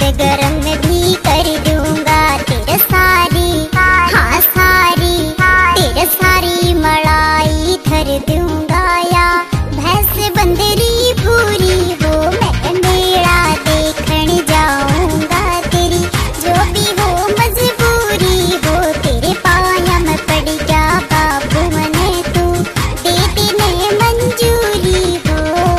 गरम भी कर दूंगा तेरे सारी, हाँ सारी, तेरे सारी मलाई धर दूंगा या भैंस बंदरी पूरी हो मैं मेला देखने जाऊंगा तेरी जो भी हो मजबूरी हो तेरे पाया में पड़ जा बाबू मने तू दे देने मंजूरी हो।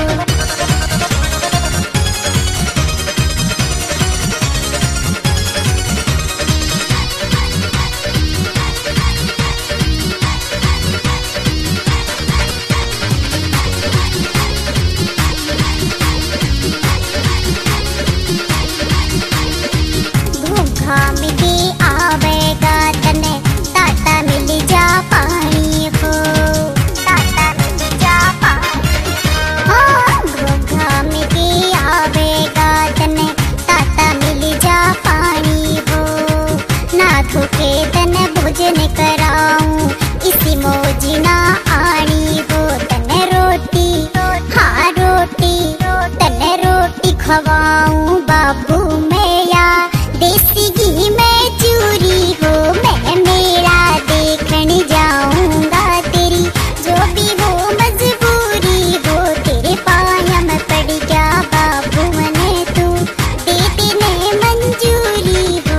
घाम दे आवेगा तने ताता मिल जा पानी हो, ताता मिल जा पानी, हाँ घाम दे आवेगा तने ताता मिल जा पानी हो ना धोखे तने भोजन कराऊं इसी मौज ना आनी हो तने रोटी, हाँ रोटी तने रोटी खवाऊं बाबू मैया देसी घी में चूरी हो मैं मेला देखने जाऊंगा तेरी जो भी हो मजबूरी हो तेरे पाया में पड़ जा बाबू मने तू दे देने मंजूरी हो।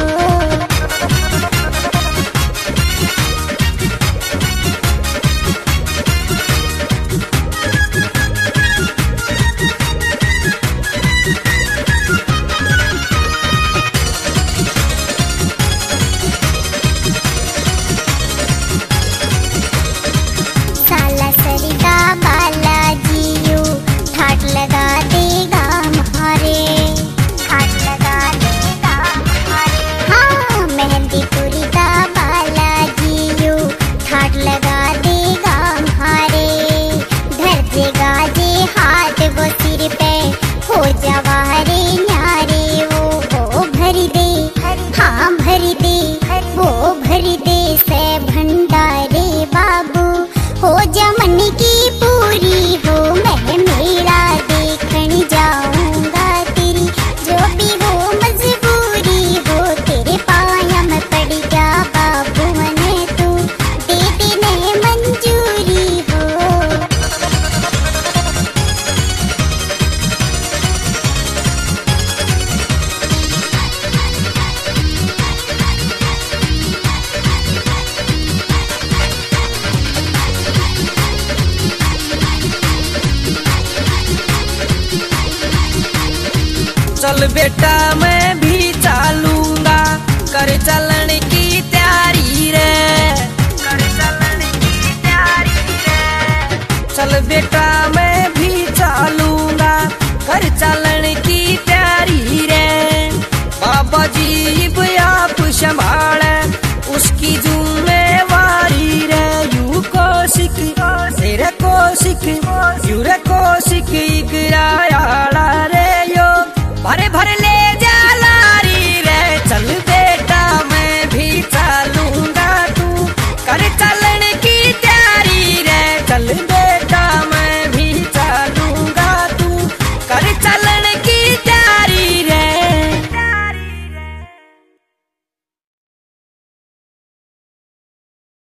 साला सरिता बालाजी यू ठाट लगा देगा हमारे, ठाट लगा देगा हमारे, हाँ मेहंदी पुरीता बालाजी यू ठाट लगा देगा हमारे धर देगा जे हाथ वो सिर पे हो जवारे न्यारे वो भर दे, हाँ भर दे वो भर दे से भंडारे बाबू हो जा मन की पूरी हो मैं मेला देखने जाऊंगा तेरी जो भी हो मजबूरी हो तेरे पाया में पड़ जा बाबू मने तू दे देने मंजूरी हो। चल बेटा मैं भी चलूंगा कर चलन की तैयारी रे, कर चलन की तैयारी रे, चल बेटा मैं भी चलूंगा कर चलन की तैयारी रे बाबा जी अब आप संभाले उसकी जिम्मेवारी रे यू कोशिक तेरे कोशिक यू रे कोशिक गिराया रे यो भरे भरे